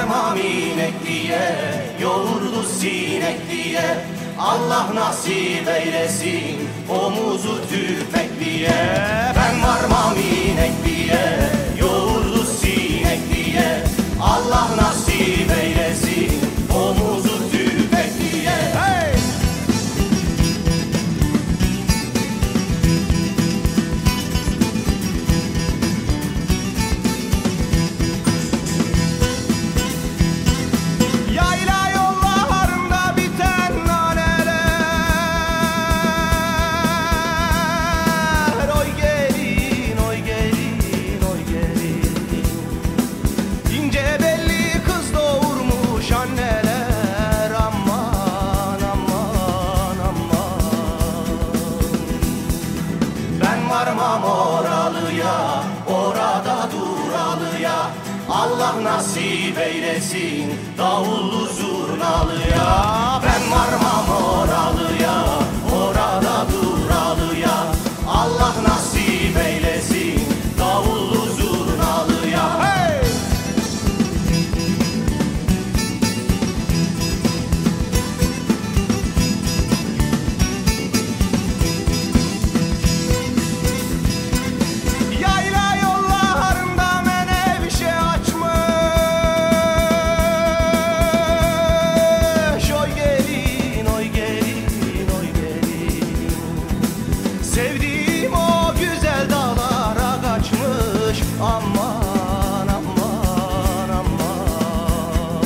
varmam inek diye, yoğurdu sinek diye. Allah nasip eylesin omuzu tüpek diye. Ben varmam inek diye, yoğurdu sinek diye. Allah nasip eylesin omuzu tüpek diye. Hey! Yayla yollarında biten naneler, oy gelin, oy gelin, oy gelin. İnce belli kız doğurmuş anneler, aman aman aman. Ben varmam oralıya, orada duralıya. Allah nasip eylesin davullu zurnalıya. Ben varmam oralıya, orada duralıya. Allah nasip eylesin davullu zurnalıya. Hey! Yayla yollarında menevşe açmış, oy gelin, oy gelin, oy gelin. Sevdiğim o güzel dağlara kaçmış, aman aman aman.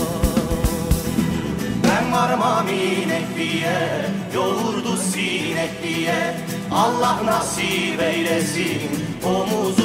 Ben varmam inek diye, yoğurdu sinek diye. Allah nasip eylesin omuzu